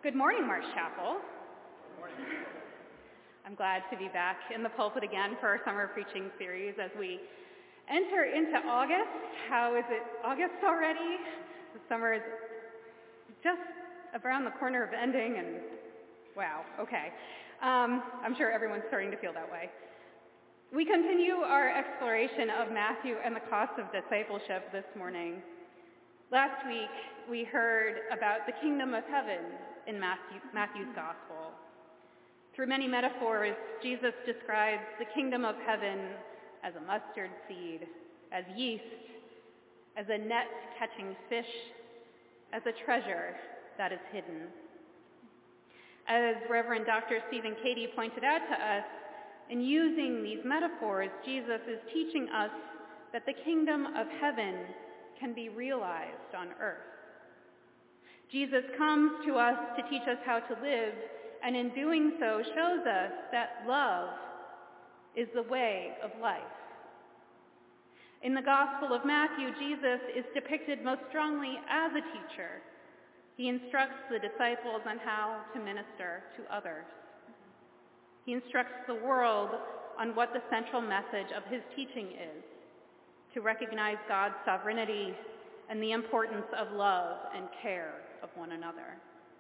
Good morning, Marsh Chapel. Good morning. I'm glad to be back in the pulpit again for our summer preaching series as we enter into August. How is it August already? The summer is just around the corner of ending, and wow, okay. I'm sure everyone's starting to feel that way. We continue our exploration of Matthew and the cost of discipleship this morning. Last week, we heard about the kingdom of heaven in Matthew's gospel. Through many metaphors, Jesus describes the kingdom of heaven as a mustard seed, as yeast, as a net catching fish, as a treasure that is hidden. As Reverend Dr. Stephen Cady pointed out to us, in using these metaphors, Jesus is teaching us that the kingdom of heaven can be realized on earth. Jesus comes to us to teach us how to live, and in doing so shows us that love is the way of life. In the Gospel of Matthew, Jesus is depicted most strongly as a teacher. He instructs the disciples on how to minister to others. He instructs the world on what the central message of his teaching is, to recognize God's sovereignty and the importance of love and care of one another.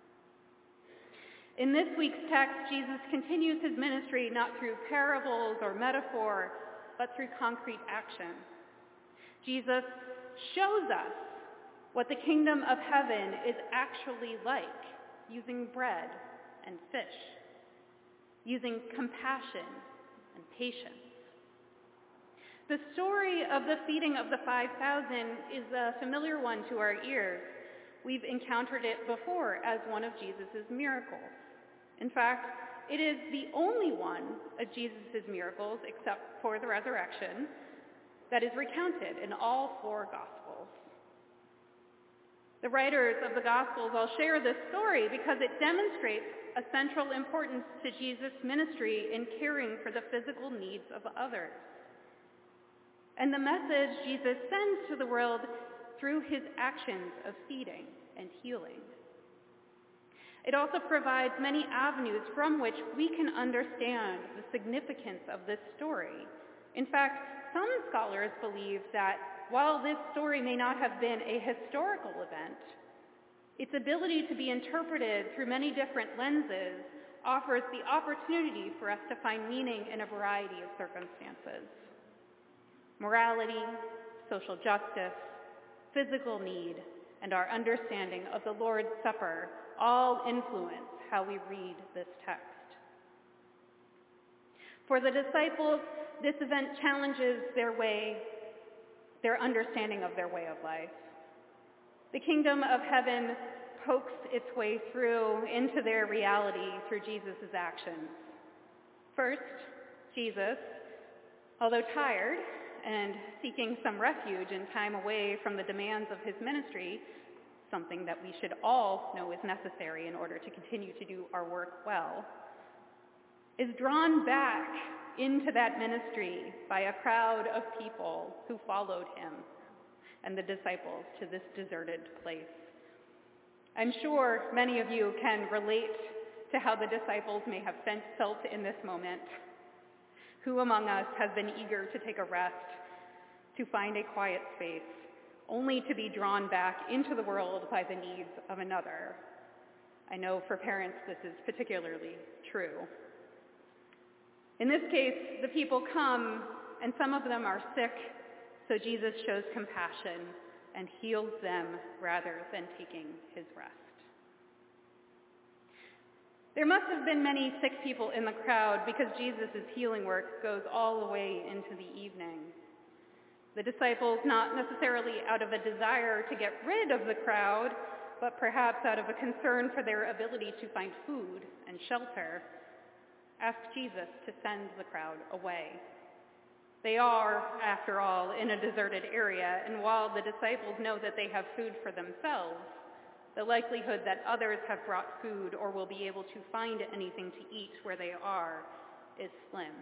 In this week's text, Jesus continues his ministry not through parables or metaphor, but through concrete action. Jesus shows us what the kingdom of heaven is actually like, using bread and fish, using compassion and patience. The story of the feeding of the 5,000 is a familiar one to our ears. We've encountered it before as one of Jesus' miracles. In fact, it is the only one of Jesus' miracles, except for the resurrection, that is recounted in all four Gospels. The writers of the Gospels all share this story because it demonstrates a central importance to Jesus' ministry in caring for the physical needs of others, and the message Jesus sends to the world through his actions of feeding and healing. It also provides many avenues from which we can understand the significance of this story. In fact, some scholars believe that while this story may not have been a historical event, its ability to be interpreted through many different lenses offers the opportunity for us to find meaning in a variety of circumstances. Morality, social justice, physical need, and our understanding of the Lord's Supper all influence how we read this text. For the disciples, this event challenges their understanding of their way of life. The kingdom of heaven pokes its way through into their reality through Jesus' actions. First, Jesus, although tired and seeking some refuge and time away from the demands of his ministry, something that we should all know is necessary in order to continue to do our work well, is drawn back into that ministry by a crowd of people who followed him and the disciples to this deserted place. I'm sure many of you can relate to how the disciples may have felt in this moment. Who among us has been eager to take a rest, to find a quiet space, only to be drawn back into the world by the needs of another? I know for parents this is particularly true. In this case, the people come, and some of them are sick, so Jesus shows compassion and heals them rather than taking his rest. There must have been many sick people in the crowd because Jesus' healing work goes all the way into the evening. The disciples, not necessarily out of a desire to get rid of the crowd, but perhaps out of a concern for their ability to find food and shelter, ask Jesus to send the crowd away. They are, after all, in a deserted area, and while the disciples know that they have food for themselves, the likelihood that others have brought food or will be able to find anything to eat where they are is slim.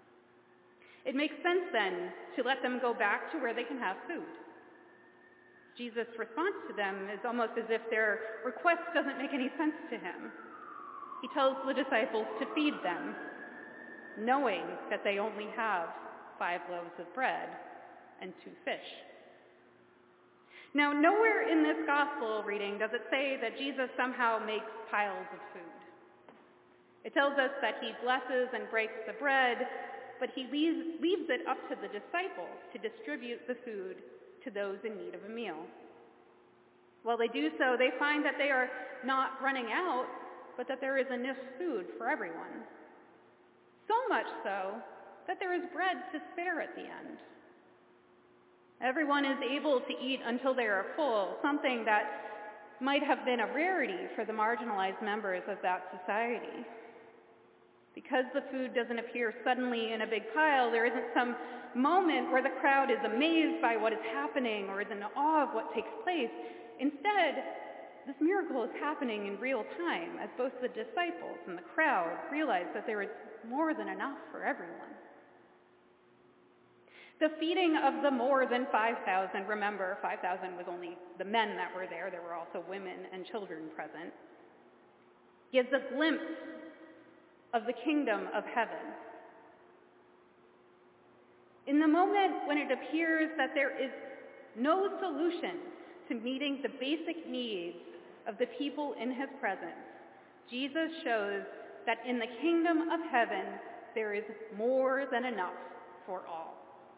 It makes sense then to let them go back to where they can have food. Jesus' response to them is almost as if their request doesn't make any sense to him. He tells the disciples to feed them, knowing that they only have 5 loaves of bread and 2 fish. Now, nowhere in this gospel reading does it say that Jesus somehow makes piles of food. It tells us that he blesses and breaks the bread, but he leaves it up to the disciples to distribute the food to those in need of a meal. While they do so, they find that they are not running out, but that there is enough food for everyone. So much so that there is bread to spare at the end. Everyone is able to eat until they are full, something that might have been a rarity for the marginalized members of that society. Because the food doesn't appear suddenly in a big pile, there isn't some moment where the crowd is amazed by what is happening or is in awe of what takes place. Instead, this miracle is happening in real time as both the disciples and the crowd realize that there is more than enough for everyone. The feeding of the more than 5,000, remember, 5,000 was only the men that were there were also women and children present, gives a glimpse of the kingdom of heaven. In the moment when it appears that there is no solution to meeting the basic needs of the people in his presence, Jesus shows that in the kingdom of heaven there is more than enough for all.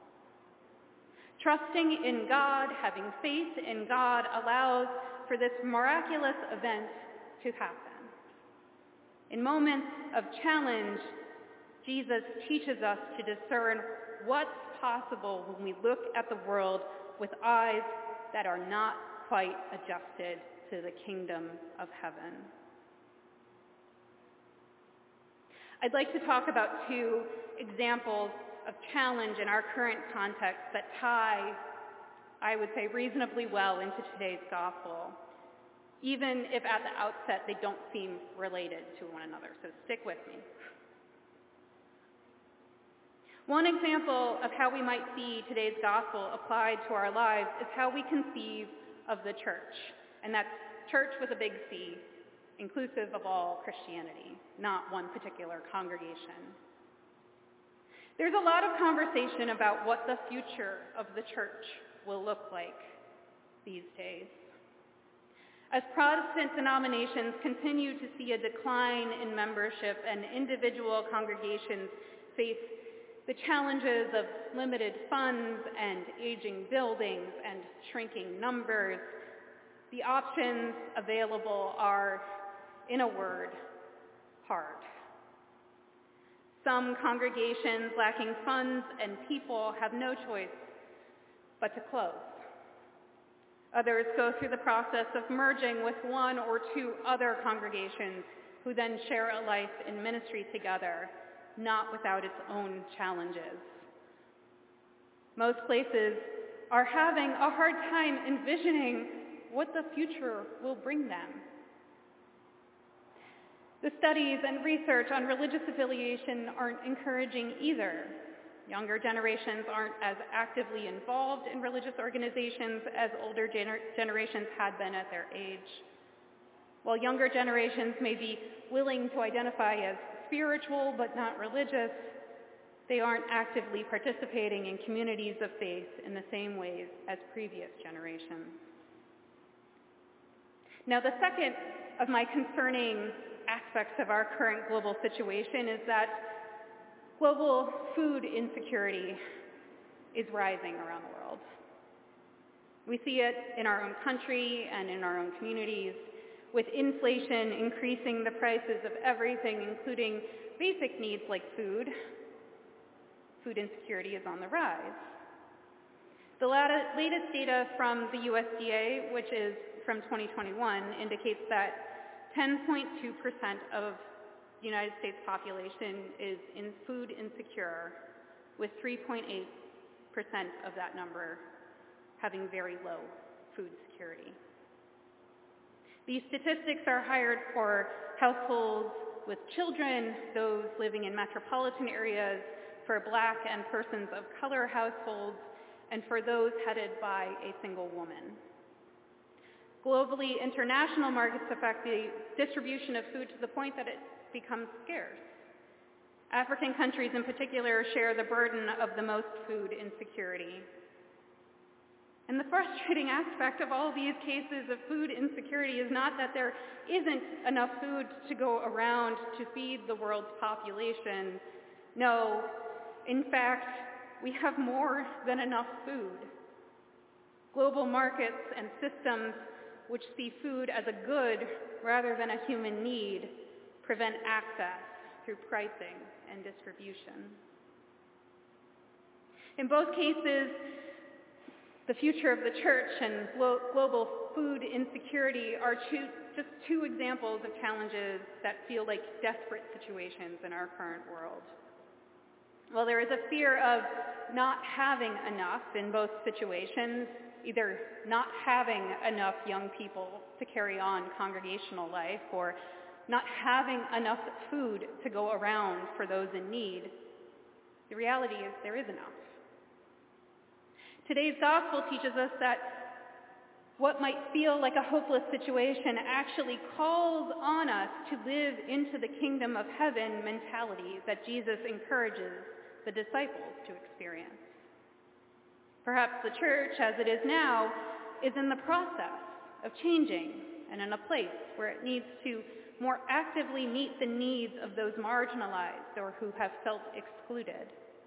Trusting in God, having faith in God, allows for this miraculous event to happen. In moments of challenge, Jesus teaches us to discern what's possible when we look at the world with eyes that are not quite adjusted to the kingdom of heaven. I'd like to talk about 2 examples of challenge in our current context that tie, I would say, reasonably well into today's gospel, even if at the outset they don't seem related to one another. So stick with me. One example of how we might see today's gospel applied to our lives is how we conceive of the church. And that's church with a big C, inclusive of all Christianity, not one particular congregation. There's a lot of conversation about what the future of the church will look like these days. As Protestant denominations continue to see a decline in membership and individual congregations face the challenges of limited funds and aging buildings and shrinking numbers, the options available are, in a word, hard. Some congregations lacking funds and people have no choice but to close. Others go through the process of merging with 1 or 2 other congregations who then share a life in ministry together, not without its own challenges. Most places are having a hard time envisioning what the future will bring them. The studies and research on religious affiliation aren't encouraging either. Younger generations aren't as actively involved in religious organizations as older generations had been at their age. While younger generations may be willing to identify as spiritual but not religious, they aren't actively participating in communities of faith in the same ways as previous generations. Now, the second of my concerning aspects of our current global situation is that global food insecurity is rising around the world. We see it in our own country and in our own communities, with inflation increasing the prices of everything, including basic needs like food. Food insecurity is on the rise. The latest data from the USDA, which is from 2021, indicates that 10.2% of the United States population is in food insecure, with 3.8% of that number having very low food security. These statistics are higher for households with children, those living in metropolitan areas, for Black and persons of color households, and for those headed by a single woman. Globally, international markets affect the distribution of food to the point that it becomes scarce. African countries in particular share the burden of the most food insecurity. And the frustrating aspect of all these cases of food insecurity is not that there isn't enough food to go around to feed the world's population. No, in fact, we have more than enough food. Global markets and systems which see food as a good rather than a human need prevent access through pricing and distribution. In both cases, the future of the church and global food insecurity are just two examples of challenges that feel like desperate situations in our current world. While there is a fear of not having enough in both situations, either not having enough young people to carry on congregational life or not having enough food to go around for those in need, the reality is there is enough. Today's gospel teaches us that what might feel like a hopeless situation actually calls on us to live into the kingdom of heaven mentality that Jesus encourages the disciples to experience. Perhaps the church, as it is now, is in the process of changing and in a place where it needs to more actively meet the needs of those marginalized or who have felt excluded.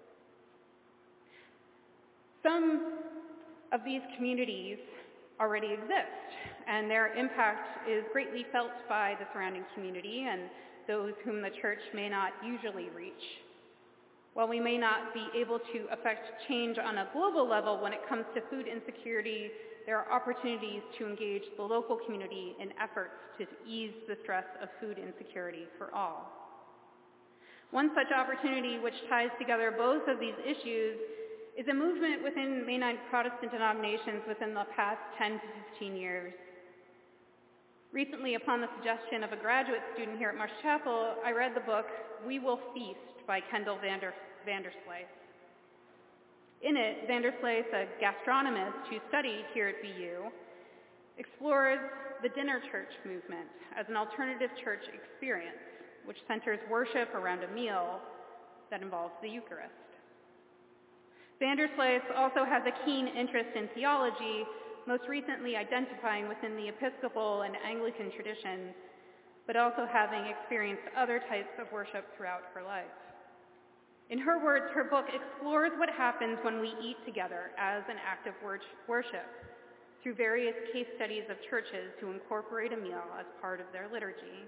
Some of these communities already exist, and their impact is greatly felt by the surrounding community and those whom the church may not usually reach. While we may not be able to affect change on a global level when it comes to food insecurity, there are opportunities to engage the local community in efforts to ease the stress of food insecurity for all. One such opportunity which ties together both of these issues is a movement within Mennonite Protestant denominations within the past 10 to 15 years. Recently, upon the suggestion of a graduate student here at Marsh Chapel, I read the book We Will Feast by Kendall Vanderslice. In it, Vanderslice, a gastronomist who studied here at BU, explores the dinner church movement as an alternative church experience, which centers worship around a meal that involves the Eucharist. Vanderslice also has a keen interest in theology, most recently identifying within the Episcopal and Anglican traditions, but also having experienced other types of worship throughout her life. In her words, her book explores what happens when we eat together as an act of worship through various case studies of churches who incorporate a meal as part of their liturgy.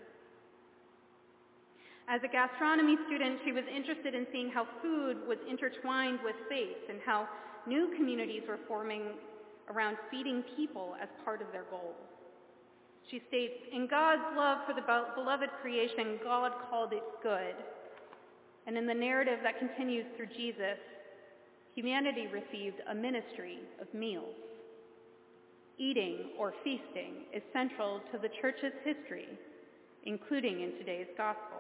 As a gastronomy student, she was interested in seeing how food was intertwined with faith and how new communities were forming around feeding people as part of their goals. She states, "In God's love for the beloved creation, God called it good. And in the narrative that continues through Jesus, humanity received a ministry of meals. Eating or feasting is central to the church's history, including in today's gospel."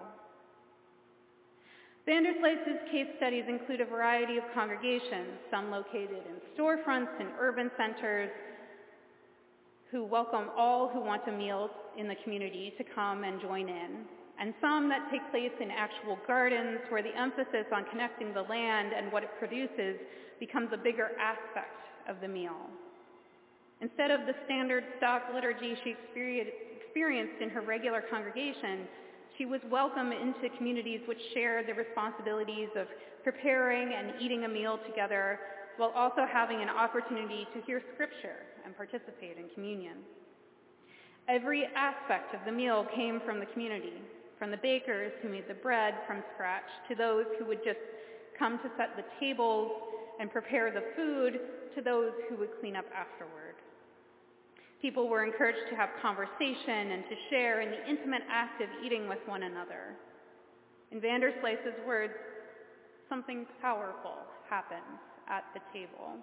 Vanderslice's case studies include a variety of congregations, some located in storefronts and urban centers, who welcome all who want a meal in the community to come and join in, and some that take place in actual gardens where the emphasis on connecting the land and what it produces becomes a bigger aspect of the meal. Instead of the standard stock liturgy she experienced in her regular congregation, she was welcomed into communities which shared the responsibilities of preparing and eating a meal together while also having an opportunity to hear scripture and participate in communion. Every aspect of the meal came from the community, from the bakers who made the bread from scratch to those who would just come to set the tables and prepare the food to those who would clean up afterward. People were encouraged to have conversation and to share in the intimate act of eating with one another. In Vanderslice's words, something powerful happens at the table.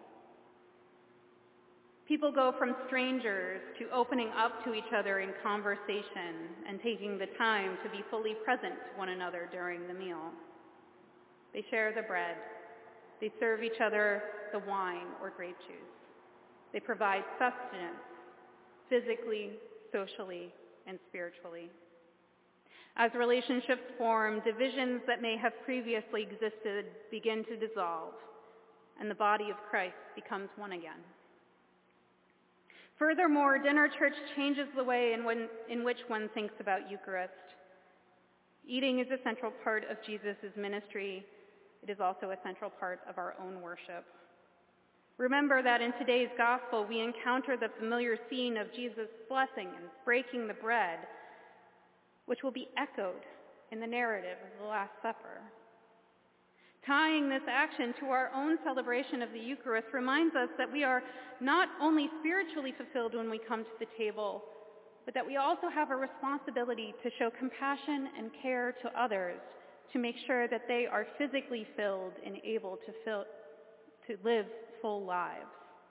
People go from strangers to opening up to each other in conversation and taking the time to be fully present to one another during the meal. They share the bread. They serve each other the wine or grape juice. They provide sustenance, physically, socially, and spiritually. As relationships form, divisions that may have previously existed begin to dissolve, and the body of Christ becomes one again. Furthermore, dinner church changes the way in which one thinks about Eucharist. Eating is a central part of Jesus' ministry. It is also a central part of our own worship. Remember that in today's gospel, we encounter the familiar scene of Jesus blessing and breaking the bread, which will be echoed in the narrative of the Last Supper. Tying this action to our own celebration of the Eucharist reminds us that we are not only spiritually fulfilled when we come to the table, but that we also have a responsibility to show compassion and care to others to make sure that they are physically filled and able to live full lives.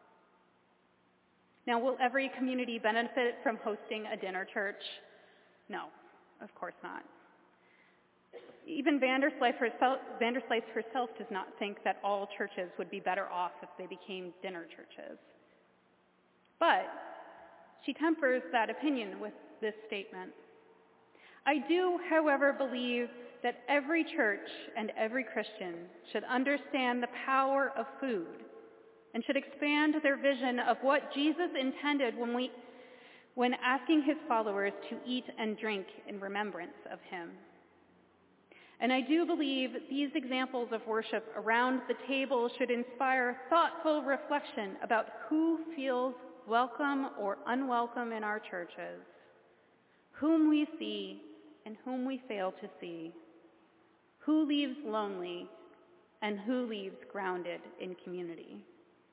Now, will every community benefit from hosting a dinner church? No, of course not. Even Vanderslice herself does not think that all churches would be better off if they became dinner churches. But she tempers that opinion with this statement. I do, however, believe that every church and every Christian should understand the power of food and should expand their vision of what Jesus intended when asking his followers to eat and drink in remembrance of him. And I do believe these examples of worship around the table should inspire thoughtful reflection about who feels welcome or unwelcome in our churches, whom we see and whom we fail to see, who leaves lonely and who leaves grounded in community.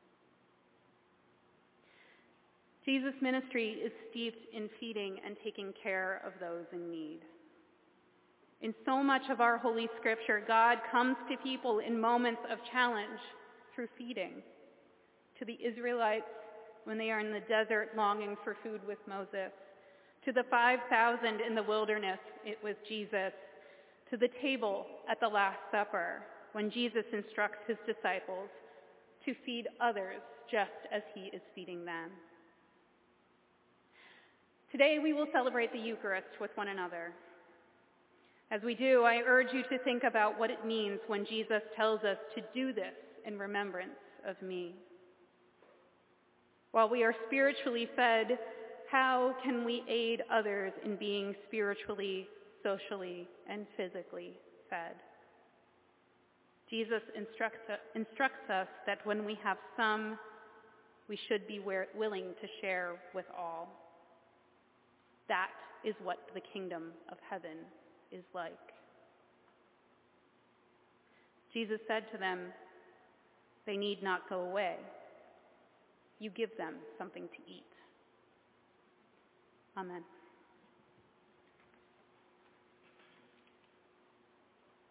Jesus' ministry is steeped in feeding and taking care of those in need. In so much of our Holy Scripture, God comes to people in moments of challenge through feeding. To the Israelites when they are in the desert longing for food with Moses. To the 5,000 in the wilderness, it was Jesus. To the table at the Last Supper when Jesus instructs his disciples to feed others just as he is feeding them. Today we will celebrate the Eucharist with one another. As we do, I urge you to think about what it means when Jesus tells us to do this in remembrance of me. While we are spiritually fed, how can we aid others in being spiritually, socially, and physically fed? Jesus instructs us that when we have some, we should be willing to share with all. That is what the kingdom of heaven is like. Jesus said to them, they need not go away. You give them something to eat. Amen.